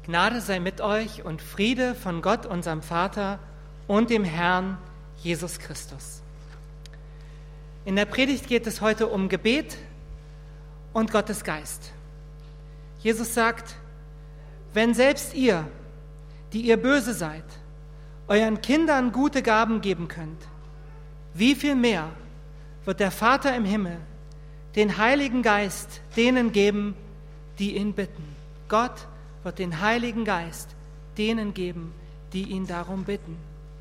Gnade sei mit euch und Friede von Gott, unserem Vater und dem Herrn Jesus Christus. In der Predigt geht es heute um Gebet und Gottes Geist. Jesus sagt, wenn selbst ihr, die ihr böse seid, euren Kindern gute Gaben geben könnt, wie viel mehr wird der Vater im Himmel den Heiligen Geist denen geben, die ihn bitten. Gott wird den Heiligen Geist denen geben, die ihn darum bitten.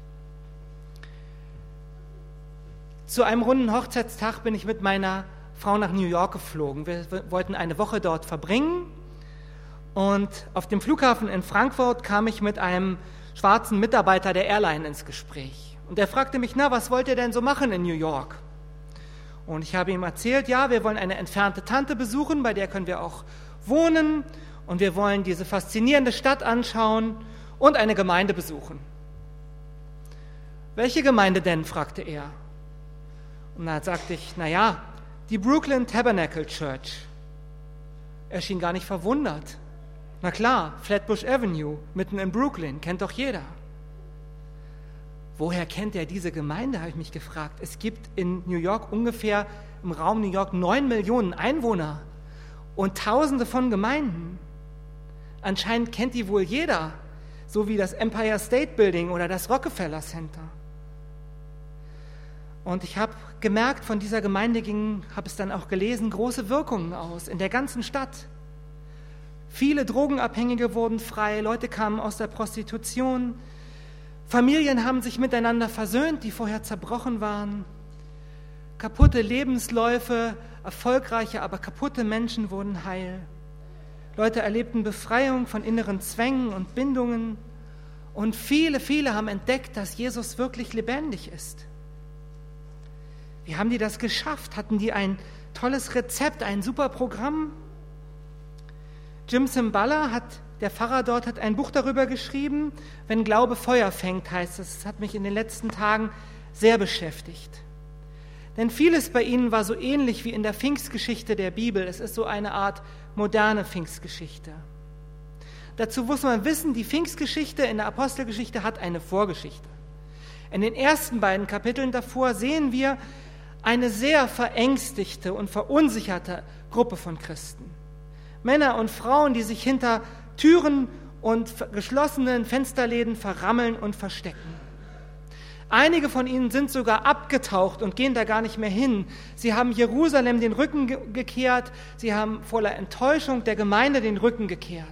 Zu einem runden Hochzeitstag bin ich mit meiner Frau nach New York geflogen. Wir wollten eine Woche dort verbringen und auf dem Flughafen in Frankfurt kam ich mit einem schwarzen Mitarbeiter der Airline ins Gespräch. Und er fragte mich, was wollt ihr denn so machen in New York? Und ich habe ihm erzählt, ja, wir wollen eine entfernte Tante besuchen, bei der können wir auch wohnen. Und wir wollen diese faszinierende Stadt anschauen und eine Gemeinde besuchen. Welche Gemeinde denn? Fragte er. Und dann sagte ich, die Brooklyn Tabernacle Church. Er schien gar nicht verwundert. Na klar, Flatbush Avenue, mitten in Brooklyn, kennt doch jeder. Woher kennt er diese Gemeinde, habe ich mich gefragt. Es gibt in New York ungefähr im Raum New York 9 Millionen Einwohner und Tausende von Gemeinden. Anscheinend kennt die wohl jeder, so wie das Empire State Building oder das Rockefeller Center. Und ich habe gemerkt, von dieser Gemeinde habe es dann auch gelesen, große Wirkungen aus in der ganzen Stadt. Viele Drogenabhängige wurden frei, Leute kamen aus der Prostitution, Familien haben sich miteinander versöhnt, die vorher zerbrochen waren. Kaputte Lebensläufe, erfolgreiche, aber kaputte Menschen wurden heil. Leute erlebten Befreiung von inneren Zwängen und Bindungen und viele haben entdeckt, dass Jesus wirklich lebendig ist. Wie haben die das geschafft? Hatten die ein tolles Rezept, ein super Programm? Jim Cymbala, der Pfarrer dort, hat ein Buch darüber geschrieben, Wenn Glaube Feuer fängt, heißt es. Das hat mich in den letzten Tagen sehr beschäftigt. Denn vieles bei ihnen war so ähnlich wie in der Pfingstgeschichte der Bibel. Es ist so eine Art moderne Pfingstgeschichte. Dazu muss man wissen, die Pfingstgeschichte in der Apostelgeschichte hat eine Vorgeschichte. In den ersten beiden Kapiteln davor sehen wir eine sehr verängstigte und verunsicherte Gruppe von Christen. Männer und Frauen, die sich hinter Türen und geschlossenen Fensterläden verrammeln und verstecken. Einige von ihnen sind sogar abgetaucht und gehen da gar nicht mehr hin. Sie haben Jerusalem den Rücken gekehrt, sie haben voller Enttäuschung der Gemeinde den Rücken gekehrt.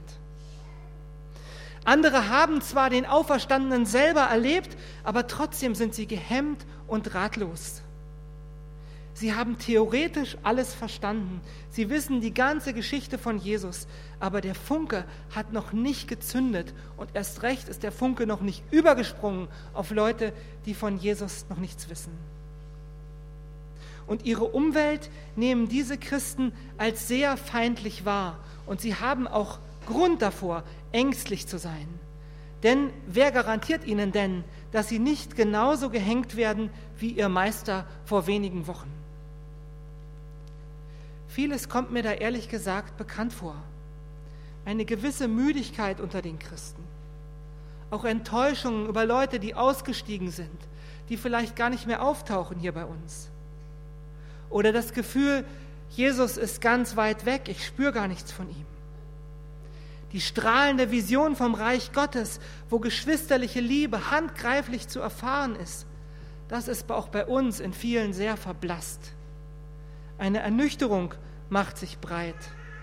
Andere haben zwar den Auferstandenen selber erlebt, aber trotzdem sind sie gehemmt und ratlos. Sie haben theoretisch alles verstanden. Sie wissen die ganze Geschichte von Jesus, aber der Funke hat noch nicht gezündet und erst recht ist der Funke noch nicht übergesprungen auf Leute, die von Jesus noch nichts wissen. Und ihre Umwelt nehmen diese Christen als sehr feindlich wahr und sie haben auch Grund davor, ängstlich zu sein. Denn wer garantiert ihnen denn, dass sie nicht genauso gehängt werden wie ihr Meister vor wenigen Wochen? Vieles kommt mir da ehrlich gesagt bekannt vor. Eine gewisse Müdigkeit unter den Christen. Auch Enttäuschungen über Leute, die ausgestiegen sind, die vielleicht gar nicht mehr auftauchen hier bei uns. Oder das Gefühl, Jesus ist ganz weit weg, ich spüre gar nichts von ihm. Die strahlende Vision vom Reich Gottes, wo geschwisterliche Liebe handgreiflich zu erfahren ist, das ist auch bei uns in vielen sehr verblasst. Eine Ernüchterung macht sich breit.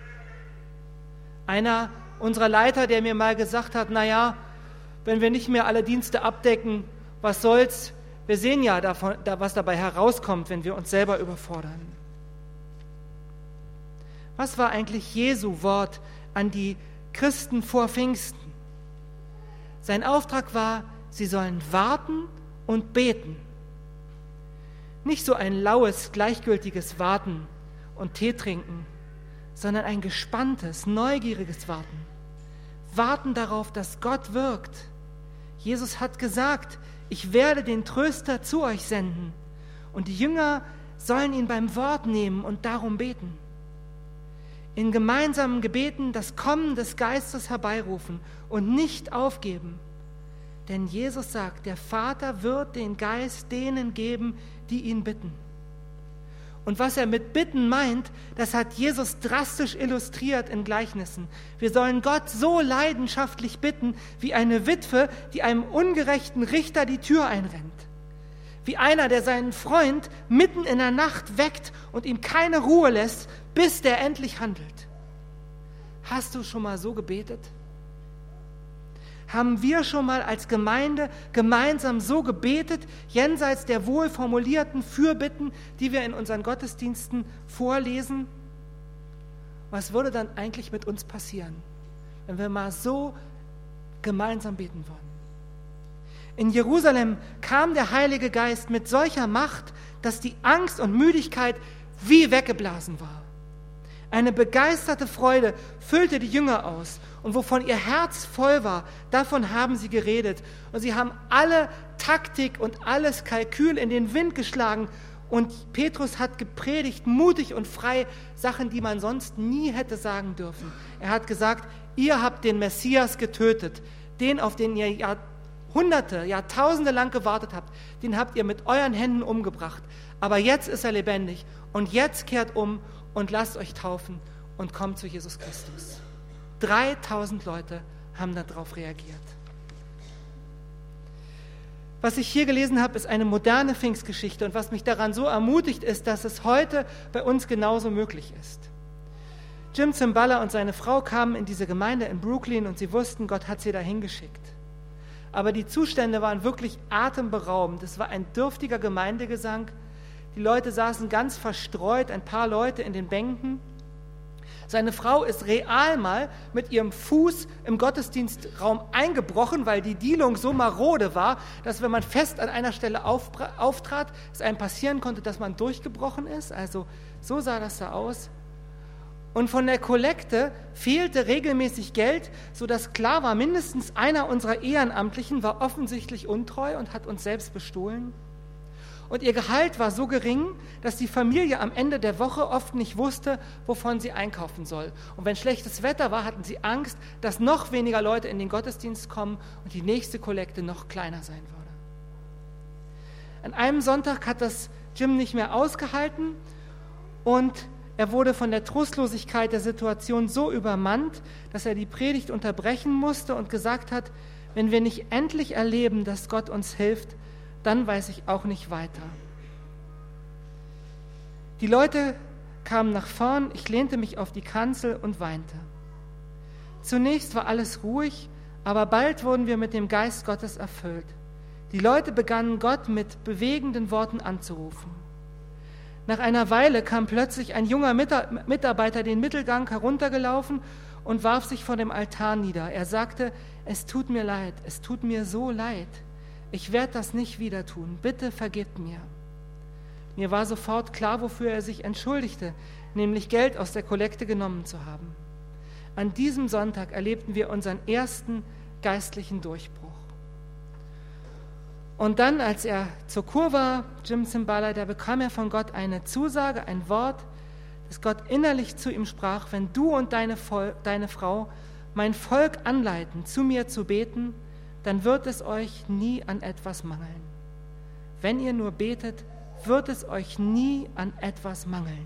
Einer unserer Leiter, der mir mal gesagt hat, wenn wir nicht mehr alle Dienste abdecken, was soll's? Wir sehen ja, was dabei herauskommt, wenn wir uns selber überfordern. Was war eigentlich Jesu Wort an die Christen vor Pfingsten? Sein Auftrag war, sie sollen warten und beten. Nicht so ein laues, gleichgültiges Warten und Tee trinken, sondern ein gespanntes, neugieriges Warten. Warten darauf, dass Gott wirkt. Jesus hat gesagt, ich werde den Tröster zu euch senden und die Jünger sollen ihn beim Wort nehmen und darum beten. in gemeinsamen Gebeten das Kommen des Geistes herbeirufen und nicht aufgeben. Denn Jesus sagt, der Vater wird den Geist denen geben, die ihn bitten. Und was er mit Bitten meint, das hat Jesus drastisch illustriert in Gleichnissen. Wir sollen Gott so leidenschaftlich bitten, wie eine Witwe, die einem ungerechten Richter die Tür einrennt. Wie einer, der seinen Freund mitten in der Nacht weckt und ihm keine Ruhe lässt, bis der endlich handelt. Hast du schon mal so gebetet? Haben wir schon mal als Gemeinde gemeinsam so gebetet, jenseits der wohlformulierten Fürbitten, die wir in unseren Gottesdiensten vorlesen? Was würde dann eigentlich mit uns passieren, wenn wir mal so gemeinsam beten würden? In Jerusalem kam der Heilige Geist mit solcher Macht, dass die Angst und Müdigkeit wie weggeblasen war. Eine begeisterte Freude füllte die Jünger aus. Und wovon ihr Herz voll war, davon haben sie geredet. Und sie haben alle Taktik und alles Kalkül in den Wind geschlagen. Und Petrus hat gepredigt, mutig und frei, Sachen, die man sonst nie hätte sagen dürfen. Er hat gesagt, ihr habt den Messias getötet, den, auf den ihr Jahrhunderte, Jahrtausende lang gewartet habt, den habt ihr mit euren Händen umgebracht. Aber jetzt ist er lebendig. Und jetzt kehrt um und lasst euch taufen und kommt zu Jesus Christus. 3000 Leute haben darauf reagiert. Was ich hier gelesen habe, ist eine moderne Pfingstgeschichte und was mich daran so ermutigt ist, dass es heute bei uns genauso möglich ist. Jim Cymbala und seine Frau kamen in diese Gemeinde in Brooklyn und sie wussten, Gott hat sie dahin geschickt. Aber die Zustände waren wirklich atemberaubend. Es war ein dürftiger Gemeindegesang. Die Leute saßen ganz verstreut, ein paar Leute in den Bänken. Seine Frau ist real mal mit ihrem Fuß im Gottesdienstraum eingebrochen, weil die Dielung so marode war, dass wenn man fest an einer Stelle auftrat, es einem passieren konnte, dass man durchgebrochen ist. Also so sah das da aus. Und von der Kollekte fehlte regelmäßig Geld, sodass klar war, mindestens einer unserer Ehrenamtlichen war offensichtlich untreu und hat uns selbst bestohlen. Und ihr Gehalt war so gering, dass die Familie am Ende der Woche oft nicht wusste, wovon sie einkaufen soll. Und wenn schlechtes Wetter war, hatten sie Angst, dass noch weniger Leute in den Gottesdienst kommen und die nächste Kollekte noch kleiner sein würde. An einem Sonntag hat das Jim nicht mehr ausgehalten und er wurde von der Trostlosigkeit der Situation so übermannt, dass er die Predigt unterbrechen musste und gesagt hat, wenn wir nicht endlich erleben, dass Gott uns hilft, dann weiß ich auch nicht weiter. Die Leute kamen nach vorn, ich lehnte mich auf die Kanzel und weinte. Zunächst war alles ruhig, aber bald wurden wir mit dem Geist Gottes erfüllt. Die Leute begannen Gott mit bewegenden Worten anzurufen. Nach einer Weile kam plötzlich ein junger Mitarbeiter den Mittelgang heruntergelaufen und warf sich vor dem Altar nieder. Er sagte, es tut mir leid, es tut mir so leid. Ich werde das nicht wieder tun. Bitte vergebt mir. Mir war sofort klar, wofür er sich entschuldigte, nämlich Geld aus der Kollekte genommen zu haben. An diesem Sonntag erlebten wir unseren ersten geistlichen Durchbruch. Und dann, als er zur Kur war, Jim Cymbala, da bekam er von Gott eine Zusage, ein Wort, dass Gott innerlich zu ihm sprach, wenn du und deine Frau mein Volk anleiten, zu mir zu beten, dann wird es euch nie an etwas mangeln. Wenn ihr nur betet, wird es euch nie an etwas mangeln.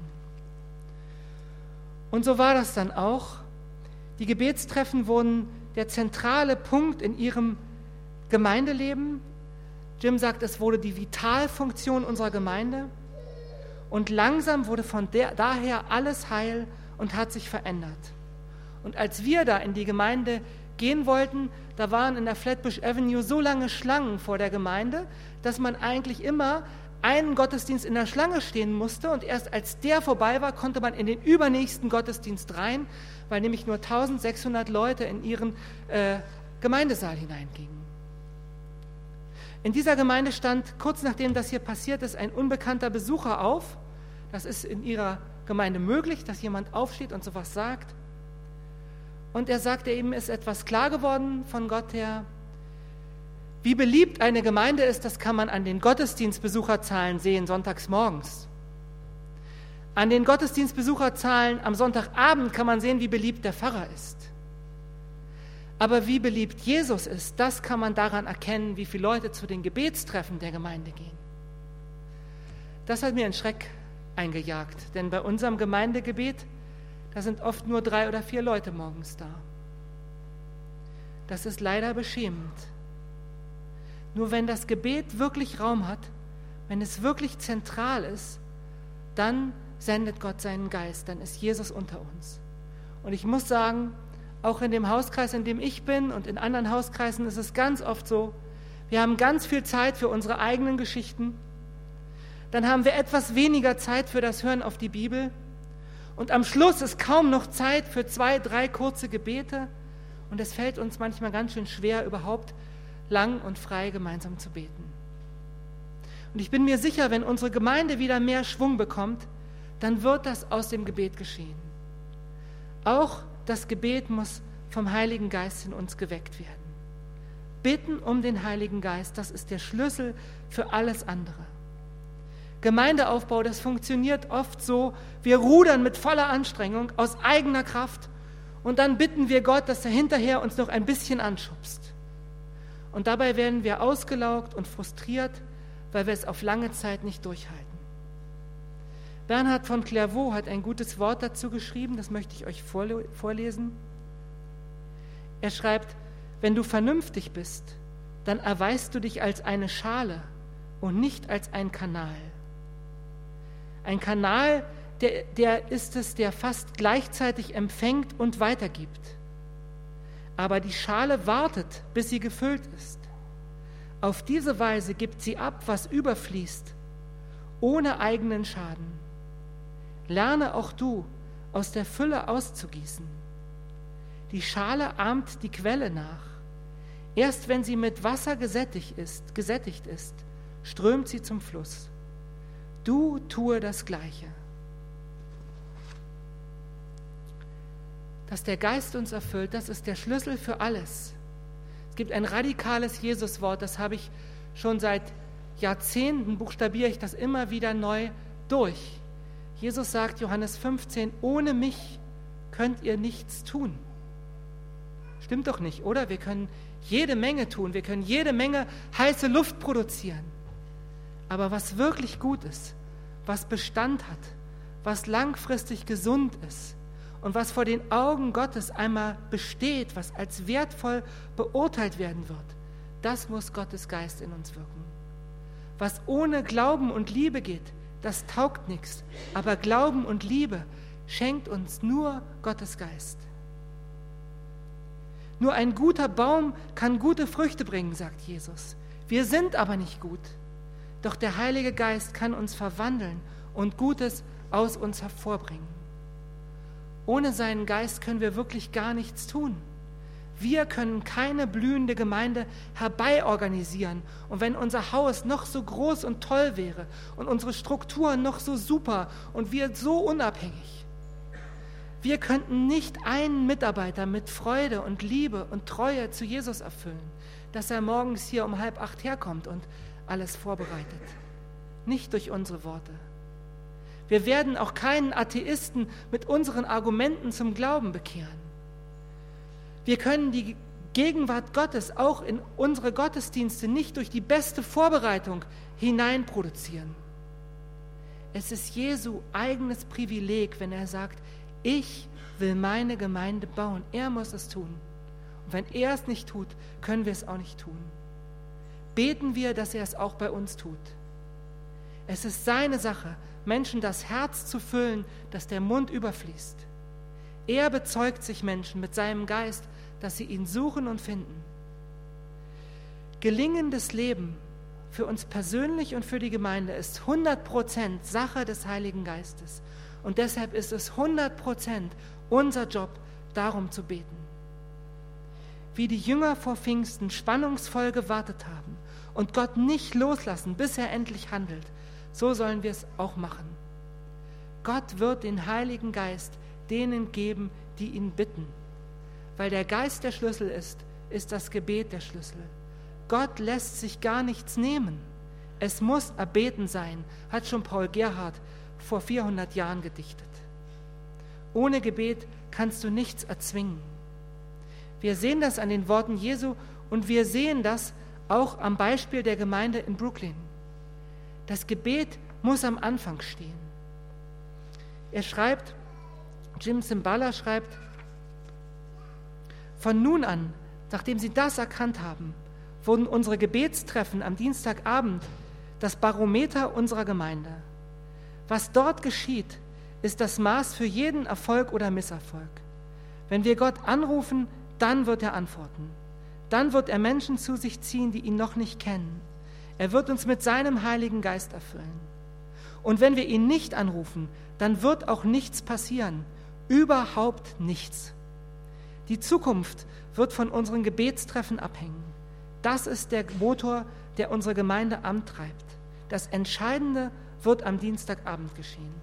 Und so war das dann auch. Die Gebetstreffen wurden der zentrale Punkt in ihrem Gemeindeleben. Jim sagt, es wurde die Vitalfunktion unserer Gemeinde. Und langsam wurde von daher alles heil und hat sich verändert. Und als wir da in die Gemeinde gehen wollten, da waren in der Flatbush Avenue so lange Schlangen vor der Gemeinde, dass man eigentlich immer einen Gottesdienst in der Schlange stehen musste und erst als der vorbei war, konnte man in den übernächsten Gottesdienst rein, weil nämlich nur 1600 Leute in ihren Gemeindesaal hineingingen. In dieser Gemeinde stand, kurz nachdem das hier passiert ist, ein unbekannter Besucher auf. Das ist in ihrer Gemeinde möglich, dass jemand aufsteht und sowas sagt. Und er sagte, ihm ist etwas klar geworden von Gott her. Wie beliebt eine Gemeinde ist, das kann man an den Gottesdienstbesucherzahlen sehen, sonntags morgens. An den Gottesdienstbesucherzahlen am Sonntagabend kann man sehen, wie beliebt der Pfarrer ist. Aber wie beliebt Jesus ist, das kann man daran erkennen, wie viele Leute zu den Gebetstreffen der Gemeinde gehen. Das hat mir einen Schreck eingejagt, denn bei unserem Gemeindegebet, da sind oft nur 3 oder 4 Leute morgens da. Das ist leider beschämend. Nur wenn das Gebet wirklich Raum hat, wenn es wirklich zentral ist, dann sendet Gott seinen Geist, dann ist Jesus unter uns. Und ich muss sagen, auch in dem Hauskreis, in dem ich bin und in anderen Hauskreisen ist es ganz oft so, wir haben ganz viel Zeit für unsere eigenen Geschichten, dann haben wir etwas weniger Zeit für das Hören auf die Bibel und am Schluss ist kaum noch Zeit für 2, 3 kurze Gebete und es fällt uns manchmal ganz schön schwer, überhaupt lang und frei gemeinsam zu beten. Und ich bin mir sicher, wenn unsere Gemeinde wieder mehr Schwung bekommt, dann wird das aus dem Gebet geschehen. Auch das Gebet muss vom Heiligen Geist in uns geweckt werden. Bitten um den Heiligen Geist, das ist der Schlüssel für alles andere. Gemeindeaufbau, das funktioniert oft so, wir rudern mit voller Anstrengung aus eigener Kraft und dann bitten wir Gott, dass er hinterher uns noch ein bisschen anschubst. Und dabei werden wir ausgelaugt und frustriert, weil wir es auf lange Zeit nicht durchhalten. Bernhard von Clairvaux hat ein gutes Wort dazu geschrieben, das möchte ich euch vorlesen. Er schreibt, wenn du vernünftig bist, dann erweist du dich als eine Schale und nicht als ein Kanal. Ein Kanal, der ist es, der fast gleichzeitig empfängt und weitergibt. Aber die Schale wartet, bis sie gefüllt ist. Auf diese Weise gibt sie ab, was überfließt, ohne eigenen Schaden. Lerne auch du, aus der Fülle auszugießen. Die Schale ahmt die Quelle nach. Erst wenn sie mit Wasser gesättigt ist, strömt sie zum Fluss. Du tue das Gleiche. Dass der Geist uns erfüllt, das ist der Schlüssel für alles. Es gibt ein radikales Jesuswort, das habe ich schon seit Jahrzehnten, buchstabiere ich das immer wieder neu durch. Jesus sagt, Johannes 15, ohne mich könnt ihr nichts tun. Stimmt doch nicht, oder? Wir können jede Menge tun, wir können jede Menge heiße Luft produzieren. Aber was wirklich gut ist, was Bestand hat, was langfristig gesund ist und was vor den Augen Gottes einmal besteht, was als wertvoll beurteilt werden wird, das muss Gottes Geist in uns wirken. Was ohne Glauben und Liebe geht, das taugt nichts. Aber Glauben und Liebe schenkt uns nur Gottes Geist. Nur ein guter Baum kann gute Früchte bringen, sagt Jesus. Wir sind aber nicht gut. Doch der Heilige Geist kann uns verwandeln und Gutes aus uns hervorbringen. Ohne seinen Geist können wir wirklich gar nichts tun. Wir können keine blühende Gemeinde herbeiorganisieren. Und wenn unser Haus noch so groß und toll wäre und unsere Strukturen noch so super und wir so unabhängig, wir könnten nicht einen Mitarbeiter mit Freude und Liebe und Treue zu Jesus erfüllen, dass er morgens hier um 7:30 herkommt und alles vorbereitet. Nicht durch unsere Worte. Wir werden auch keinen Atheisten mit unseren Argumenten zum Glauben bekehren. Wir können die Gegenwart Gottes auch in unsere Gottesdienste nicht durch die beste Vorbereitung hineinproduzieren. Es ist Jesu eigenes Privileg, wenn er sagt, ich will meine Gemeinde bauen. Er muss es tun. Und wenn er es nicht tut, können wir es auch nicht tun. Beten wir, dass er es auch bei uns tut. Es ist seine Sache, Menschen das Herz zu füllen, dass der Mund überfließt. Er bezeugt sich Menschen mit seinem Geist, dass sie ihn suchen und finden. Gelingendes Leben für uns persönlich und für die Gemeinde ist 100% Sache des Heiligen Geistes. Und deshalb ist es 100% unser Job, darum zu beten. Wie die Jünger vor Pfingsten spannungsvoll gewartet haben und Gott nicht loslassen, bis er endlich handelt, so sollen wir es auch machen. Gott wird den Heiligen Geist denen geben, die ihn bitten. Weil der Geist der Schlüssel ist, ist das Gebet der Schlüssel. Gott lässt sich gar nichts nehmen. Es muss erbeten sein, hat schon Paul Gerhardt vor 400 Jahren gedichtet. Ohne Gebet kannst du nichts erzwingen. Wir sehen das an den Worten Jesu und wir sehen das auch am Beispiel der Gemeinde in Brooklyn. Das Gebet muss am Anfang stehen. Jim Cymbala schreibt, von nun an, nachdem sie das erkannt haben, wurden unsere Gebetstreffen am Dienstagabend das Barometer unserer Gemeinde. Was dort geschieht, ist das Maß für jeden Erfolg oder Misserfolg. Wenn wir Gott anrufen, dann wird er antworten. Dann wird er Menschen zu sich ziehen, die ihn noch nicht kennen. Er wird uns mit seinem Heiligen Geist erfüllen. Und wenn wir ihn nicht anrufen, dann wird auch nichts passieren. Überhaupt nichts. Die Zukunft wird von unseren Gebetstreffen abhängen. Das ist der Motor, der unsere Gemeinde antreibt. Das Entscheidende wird am Dienstagabend geschehen.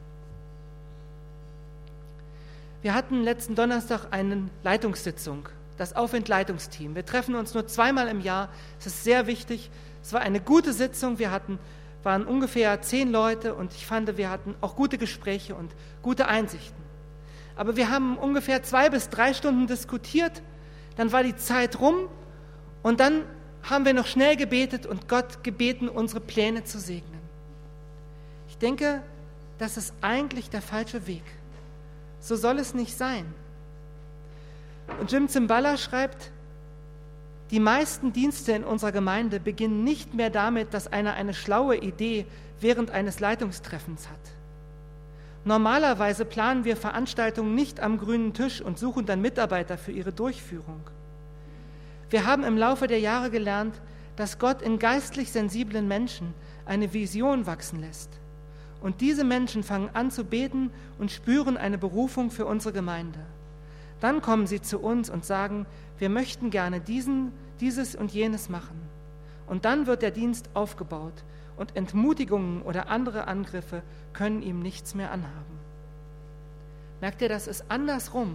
Wir hatten letzten Donnerstag eine Leitungssitzung, das Aufwind-Leitungsteam. Wir treffen uns nur 2-mal im Jahr. Es ist sehr wichtig. Es war eine gute Sitzung. Waren ungefähr 10 Leute und ich fand, wir hatten auch gute Gespräche und gute Einsichten. Aber wir haben ungefähr 2 bis 3 Stunden diskutiert. Dann war die Zeit rum und dann haben wir noch schnell gebetet und Gott gebeten, unsere Pläne zu segnen. Ich denke, das ist eigentlich der falsche Weg. So soll es nicht sein. Und Jim Cymbala schreibt, die meisten Dienste in unserer Gemeinde beginnen nicht mehr damit, dass einer eine schlaue Idee während eines Leitungstreffens hat. Normalerweise planen wir Veranstaltungen nicht am grünen Tisch und suchen dann Mitarbeiter für ihre Durchführung. Wir haben im Laufe der Jahre gelernt, dass Gott in geistlich sensiblen Menschen eine Vision wachsen lässt. Und diese Menschen fangen an zu beten und spüren eine Berufung für unsere Gemeinde. Dann kommen sie zu uns und sagen, wir möchten gerne dieses und jenes machen. Und dann wird der Dienst aufgebaut und Entmutigungen oder andere Angriffe können ihm nichts mehr anhaben. Merkt ihr, das ist andersrum,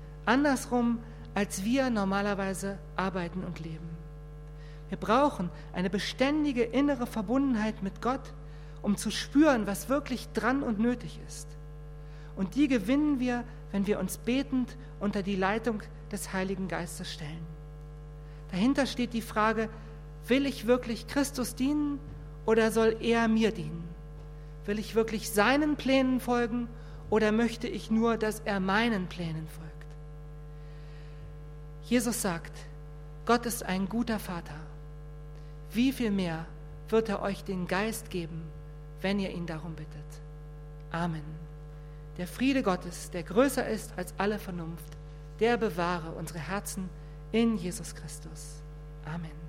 als wir normalerweise arbeiten und leben. Wir brauchen eine beständige innere Verbundenheit mit Gott, um zu spüren, was wirklich dran und nötig ist. Und die gewinnen wir, wenn wir uns betend unter die Leitung des Heiligen Geistes stellen. Dahinter steht die Frage, will ich wirklich Christus dienen oder soll er mir dienen? Will ich wirklich seinen Plänen folgen oder möchte ich nur, dass er meinen Plänen folgt? Jesus sagt, Gott ist ein guter Vater. Wie viel mehr wird er euch den Geist geben, wenn ihr ihn darum bittet? Amen. Der Friede Gottes, der größer ist als alle Vernunft, der bewahre unsere Herzen in Jesus Christus. Amen.